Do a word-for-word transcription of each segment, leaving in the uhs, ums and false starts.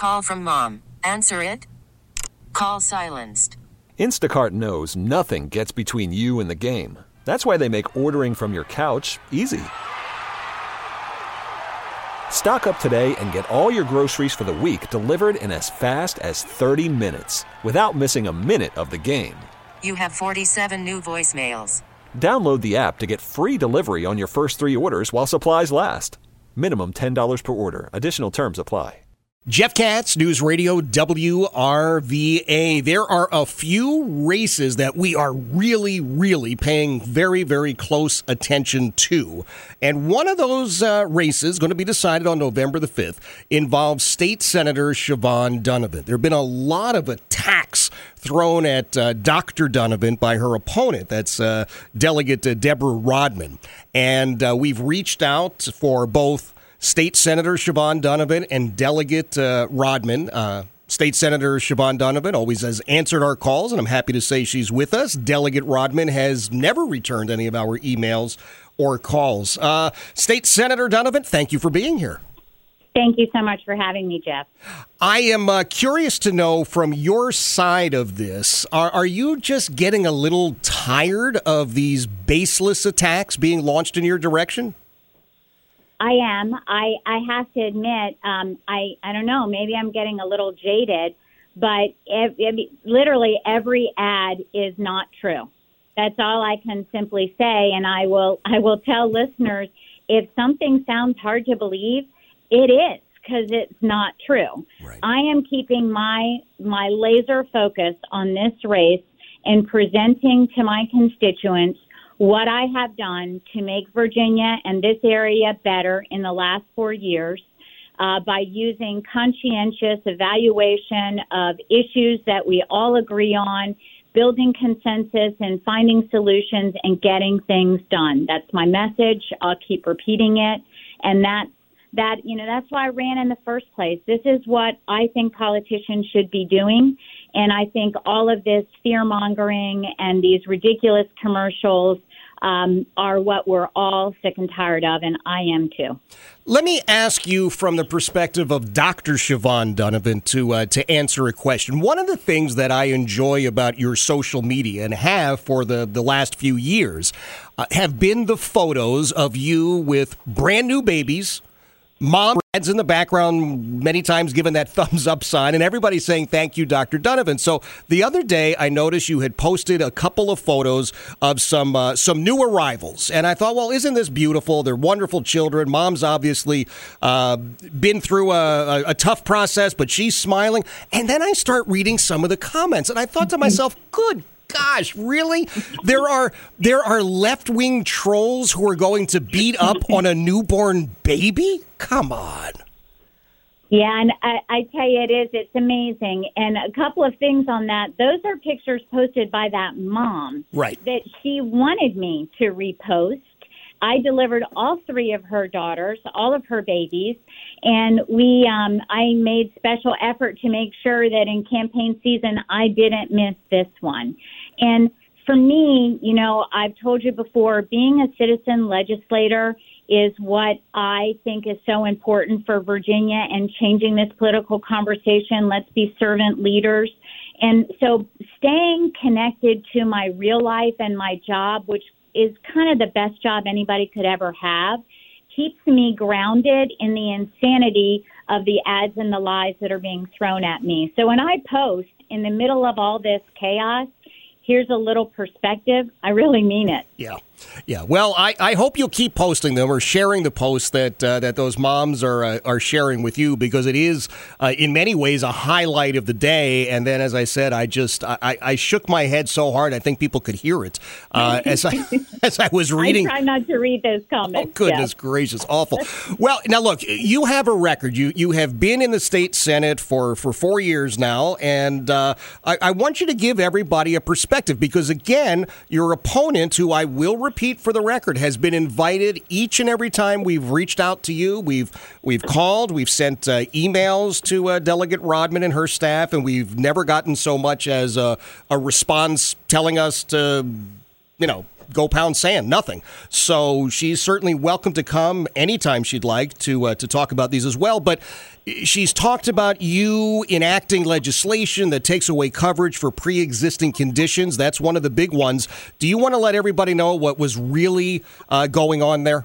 call from mom. Answer it. Call silenced. Instacart knows nothing gets between you and the game. That's why they make ordering from your couch easy. Stock up today and get all your groceries for the week delivered in as fast as thirty minutes without missing a minute of the game. You have forty-seven new voicemails. Download the app to get free delivery on your first three orders while supplies last. Minimum ten dollars per order. Additional terms apply. Jeff Katz, News Radio W R V A. There are a few races that we are really, really paying very, very close attention to. And one of those uh, races, going to be decided on November the fifth, involves State Senator Siobhan Dunnavant. There have been a lot of attacks thrown at uh, Doctor Dunnavant by her opponent. That's uh, Delegate uh, Deborah Rodman. And uh, we've reached out for both State Senator Siobhan Dunnavant and Delegate uh, Rodman. Uh, State Senator Siobhan Dunnavant always has answered our calls, and I'm happy to say she's with us. Delegate Rodman has never returned any of our emails or calls. Uh, State Senator Dunnavant, thank you for being here. Thank you so much for having me, Jeff. I am uh, curious to know from your side of this, are, are you just getting a little tired of these baseless attacks being launched in your direction? I am. I, I have to admit, um, I, I don't know, maybe I'm getting a little jaded, but it, it, literally every ad is not true. That's all I can simply say, and I will I will tell listeners, if something sounds hard to believe, it is, because it's not true. Right. I am keeping my my laser focus on this race and presenting to my constituents what I have done to make Virginia and this area better in the last four years uh, by using conscientious evaluation of issues that we all agree on, building consensus and finding solutions and getting things done. That's my message. I'll keep repeating it. And that's that, you know, that's why I ran in the first place. This is what I think politicians should be doing. And I think all of this fear-mongering and these ridiculous commercials um, are what we're all sick and tired of, and I am too. Let me ask you from the perspective of Doctor Siobhan Dunnavant to uh, to answer a question. One of the things that I enjoy about your social media and have for the, the last few years uh, have been the photos of you with brand new babies, mom ads in the background, many times given that thumbs up sign, and everybody saying thank you, Doctor Dunnavant. So the other day, I noticed you had posted a couple of photos of some uh, some new arrivals, and I thought, well, isn't this beautiful? They're wonderful children. Mom's obviously uh, been through a, a, a tough process, but she's smiling. And then I start reading some of the comments, and I thought to myself, good gosh, really? There are there are left-wing trolls who are going to beat up on a newborn baby? Come on. Yeah, and I, I tell you, it is. It's amazing. And a couple of things on that. Those are pictures posted by that mom. Right. That she wanted me to repost. I delivered all three of her daughters, all of her babies, and we. Um, I made special effort to make sure that in campaign season I didn't miss this one. And for me, you know, I've told you before, being a citizen legislator is what I think is so important for Virginia and changing this political conversation. Let's be servant leaders. And so staying connected to my real life and my job, which is kind of the best job anybody could ever have, keeps me grounded in the insanity of the ads and the lies that are being thrown at me. So when I post in the middle of all this chaos, here's a little perspective, I really mean it. Yeah. Yeah. Well, I, I hope you'll keep posting them or sharing the posts that uh, that those moms are uh, are sharing with you, because it is uh, in many ways a highlight of the day. And then, as I said, I just I, I shook my head so hard I think people could hear it uh, as I as I was reading. I try not to read those comments. Oh, goodness yeah. gracious, awful. Well, now look, you have a record. You you have been in the state Senate for, for four years now, and uh, I, I want you to give everybody a perspective, because again, your opponent, who I will repeat for the record, has been invited each and every time we've reached out to you. We've we've called, we've sent uh, emails to uh, Delegate Rodman and her staff, and we've never gotten so much as a, a response telling us to, you know, go pound sand, nothing. So she's certainly welcome to come anytime she'd like to uh, to talk about these as well. But she's talked about you enacting legislation that takes away coverage for pre-existing conditions. That's one of the big ones. Do you want to let everybody know what was really uh, going on there?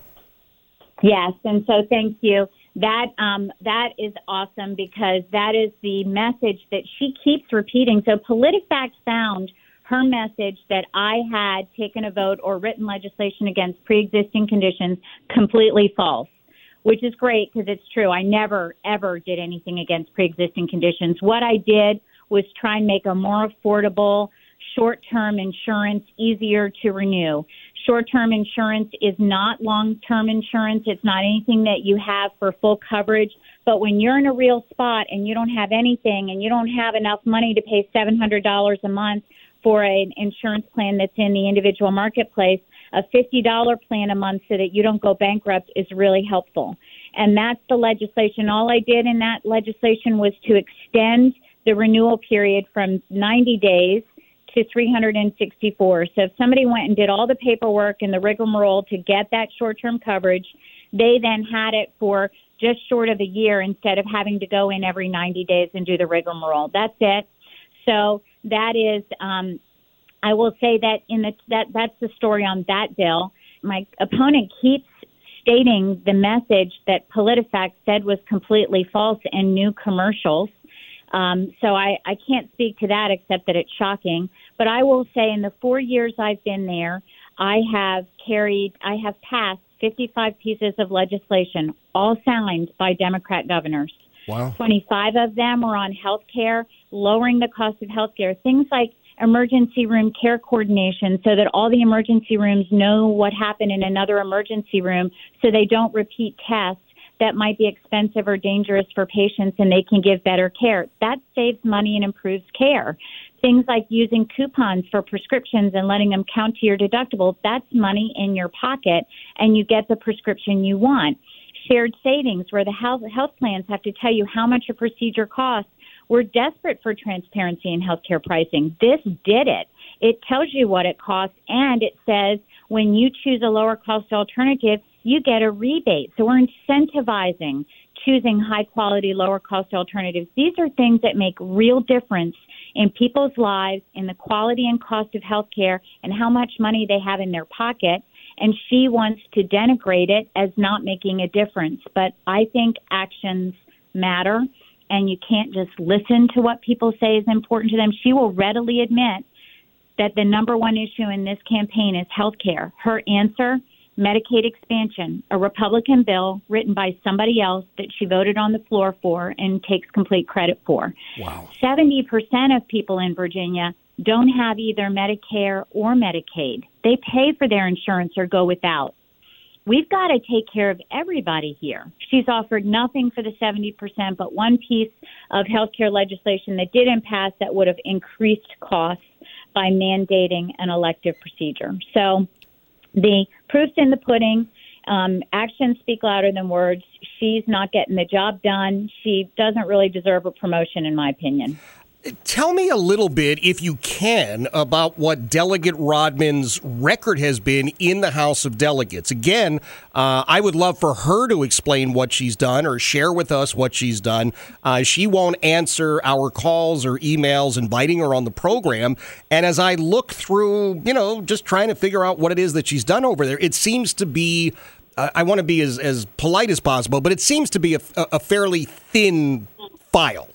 Yes, and so thank you. That um, that is awesome because that is the message that she keeps repeating. So PolitiFact found her message that I had taken a vote or written legislation against pre-existing conditions completely false, which is great because it's true. I never, ever did anything against pre-existing conditions. What I did was try and make a more affordable short-term insurance easier to renew. Short-term insurance is not long-term insurance. It's not anything that you have for full coverage. But when you're in a real spot and you don't have anything and you don't have enough money to pay seven hundred dollars a month for an insurance plan that's in the individual marketplace, a fifty dollars plan a month so that you don't go bankrupt is really helpful. And that's the legislation. All I did in that legislation was to extend the renewal period from ninety days to three hundred sixty-four. So if somebody went and did all the paperwork and the rigmarole to get that short-term coverage, they then had it for just short of a year instead of having to go in every ninety days and do the rigmarole. That's it. So that is, um, I will say that in the that that's the story on that bill. My opponent keeps stating the message that PolitiFact said was completely false and new commercials. Um, so I, I can't speak to that except that it's shocking. But I will say in the four years I've been there, I have carried, I have passed fifty-five pieces of legislation, all signed by Democrat governors. Wow. twenty-five of them are on health care, lowering the cost of health care. Things like emergency room care coordination so that all the emergency rooms know what happened in another emergency room so they don't repeat tests that might be expensive or dangerous for patients and they can give better care. That saves money and improves care. Things like using coupons for prescriptions and letting them count to your deductible, that's money in your pocket and you get the prescription you want. Shared savings where the health, health plans have to tell you how much a procedure costs. We're desperate for transparency in healthcare pricing. This did it. It tells you what it costs and it says when you choose a lower cost alternative, you get a rebate. So we're incentivizing choosing high quality, lower cost alternatives. These are things that make real difference in people's lives, in the quality and cost of health care, and how much money they have in their pocket. And she wants to denigrate it as not making a difference. But I think actions matter, and you can't just listen to what people say is important to them. She will readily admit that the number one issue in this campaign is health care. Her answer, Medicaid expansion, a Republican bill written by somebody else that she voted on the floor for and takes complete credit for. Wow. seventy percent of people in Virginia don't have either Medicare or Medicaid. They pay for their insurance or go without. We've got to take care of everybody here. She's offered nothing for the seventy percent, but one piece of healthcare legislation that didn't pass that would have increased costs by mandating an elective procedure. So the proof's in the pudding. Um, actions speak louder than words. She's not getting the job done. She doesn't really deserve a promotion, in my opinion. Tell me a little bit, if you can, about what Delegate Rodman's record has been in the House of Delegates. Again, uh, I would love for her to explain what she's done or share with us what she's done. Uh, she won't answer our calls or emails inviting her on the program. And as I look through, you know, just trying to figure out what it is that she's done over there, it seems to be, uh, I want to be as, as polite as possible, but it seems to be a, a fairly thin file.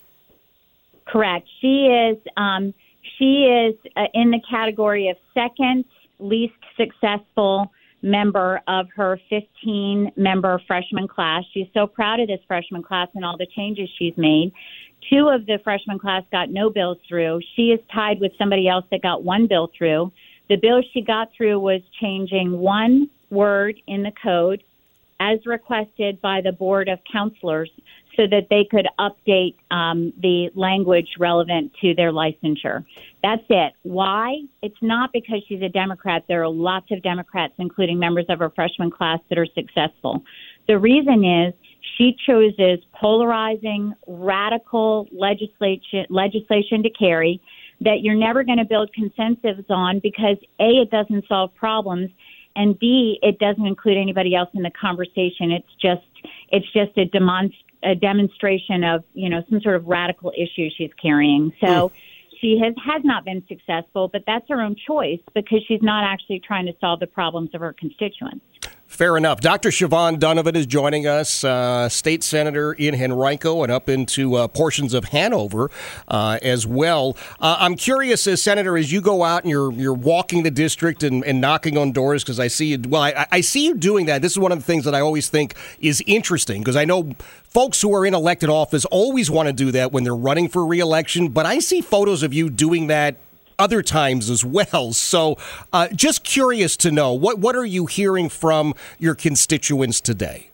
Correct. She is um, she is uh, in the category of second least successful member of her fifteen-member freshman class. She's so proud of this freshman class and all the changes she's made. Two of the freshman class got no bills through. She is tied with somebody else that got one bill through. The bill she got through was changing one word in the code as requested by the Board of Counselors so that they could update um, the language relevant to their licensure. That's it. Why? It's not because she's a Democrat. There are lots of Democrats, including members of her freshman class, that are successful. The reason is she chooses polarizing, radical legislation, legislation to carry that you're never going to build consensus on because, A, it doesn't solve problems, and B, it doesn't include anybody else in the conversation. It's just it's just a, demonst- a demonstration of, you know, some sort of radical issue she's carrying. So mm. she has, has not been successful, but that's her own choice because she's not actually trying to solve the problems of her constituents. Fair enough. Doctor Siobhan Donovan is joining us, uh, state senator in Henrico and up into uh, portions of Hanover uh, as well. Uh, I'm curious, as senator, as you go out and you're you're walking the district and, and knocking on doors, because I see you. Well, I, I see you doing that. This is one of the things that I always think is interesting, because I know folks who are in elected office always want to do that when they're running for re-election. But I see photos of you doing that other times as well. So uh, just curious to know, what, what are you hearing from your constituents today?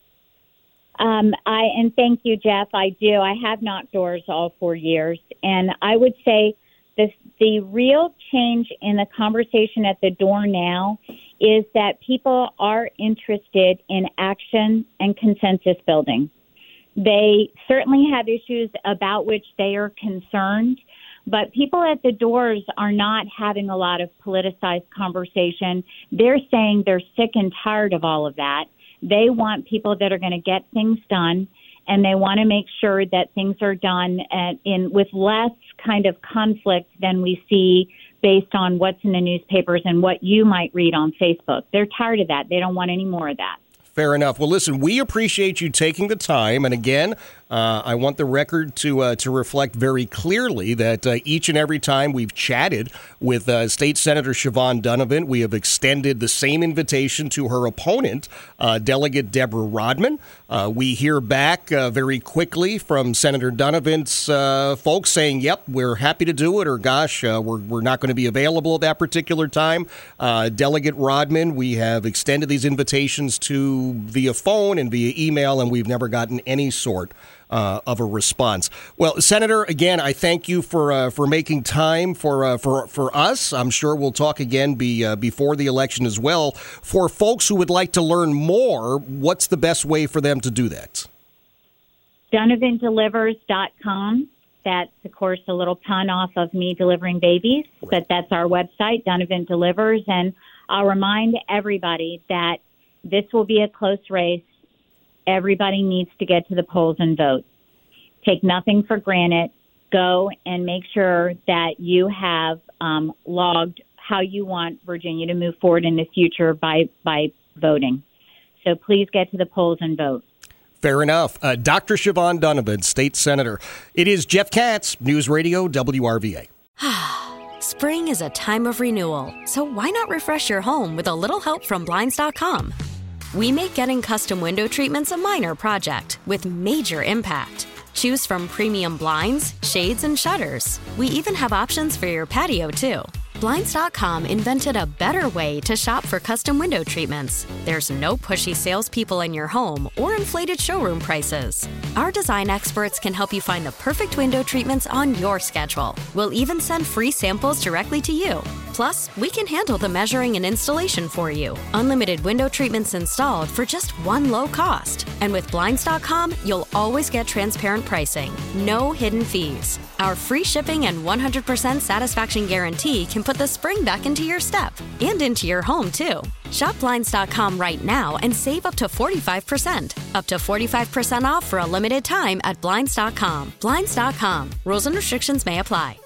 Um, I and thank you, Jeff. I do. I have knocked doors all four years. And I would say the, the real change in the conversation at the door now is that people are interested in action and consensus building. They certainly have issues about which they are concerned, but people at the doors are not having a lot of politicized conversation. They're saying they're sick and tired of all of that. They want people that are going to get things done, and they want to make sure that things are done at, in with less kind of conflict than we see based on what's in the newspapers and what you might read on Facebook. They're tired of that. They don't want any more of that. Fair enough. Well, listen, we appreciate you taking the time. And again, uh, I want the record to uh, to reflect very clearly that uh, each and every time we've chatted with uh, State Senator Siobhan Donovan, we have extended the same invitation to her opponent, uh, Delegate Deborah Rodman. Uh, we hear back uh, very quickly from Senator Donovan's uh, folks saying, yep, we're happy to do it, or gosh, uh, we're, we're not going to be available at that particular time. Uh, Delegate Rodman, we have extended these invitations to via phone and via email, and we've never gotten any sort uh, of a response. Well, Senator, again, I thank you for uh, for making time for uh, for for us. I'm sure we'll talk again be, uh, before the election as well. For folks who would like to learn more, what's the best way for them to do that? Donovan Delivers dot com. That's, of course, a little pun off of me delivering babies, but that's our website, Donovan Delivers. And I'll remind everybody that this will be a close race. Everybody needs to get to the polls and vote. Take nothing for granted. Go and make sure that you have um, logged how you want Virginia to move forward in the future by, by voting. So please get to the polls and vote. Fair enough. Uh, Doctor Siobhan Donovan, State Senator. It is Jeff Katz, News Radio W R V A. Spring is a time of renewal, so why not refresh your home with a little help from Blinds dot com? We make getting custom window treatments a minor project with major impact. Choose from premium blinds, shades, and shutters. We even have options for your patio, too. Blinds dot com invented a better way to shop for custom window treatments. There's no pushy salespeople in your home or inflated showroom prices. Our design experts can help you find the perfect window treatments on your schedule. We'll even send free samples directly to you. Plus, we can handle the measuring and installation for you. Unlimited window treatments installed for just one low cost. And with Blinds dot com, you'll always get transparent pricing. No hidden fees. Our free shipping and one hundred percent satisfaction guarantee can put the spring back into your step and into your home, too. Shop Blinds dot com right now and save up to forty-five percent. Up to forty-five percent off for a limited time at Blinds dot com. Blinds dot com. Rules and restrictions may apply.